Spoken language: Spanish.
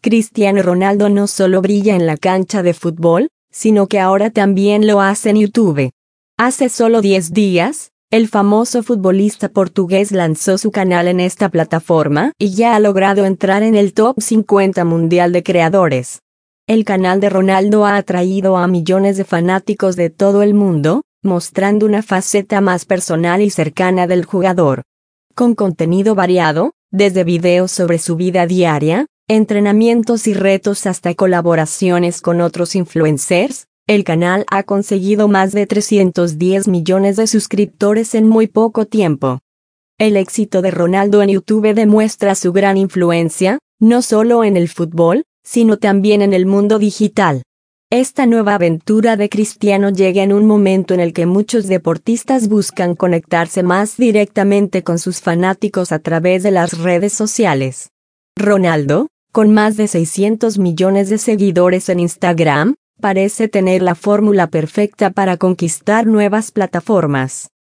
Cristiano Ronaldo no solo brilla en la cancha de fútbol, sino que ahora también lo hace en YouTube. Hace solo 10 días, el famoso futbolista portugués lanzó su canal en esta plataforma y ya ha logrado entrar en el top 50 mundial de creadores. El canal de Ronaldo ha atraído a millones de fanáticos de todo el mundo, mostrando una faceta más personal y cercana del jugador. Con contenido variado, desde videos sobre su vida diaria, entrenamientos y retos hasta colaboraciones con otros influencers, el canal ha conseguido más de 310 millones de suscriptores en muy poco tiempo. El éxito de Ronaldo en YouTube demuestra su gran influencia, no solo en el fútbol, sino también en el mundo digital. Esta nueva aventura de Cristiano llega en un momento en el que muchos deportistas buscan conectarse más directamente con sus fanáticos a través de las redes sociales. Ronaldo, con más de 600 millones de seguidores en Instagram, parece tener la fórmula perfecta para conquistar nuevas plataformas.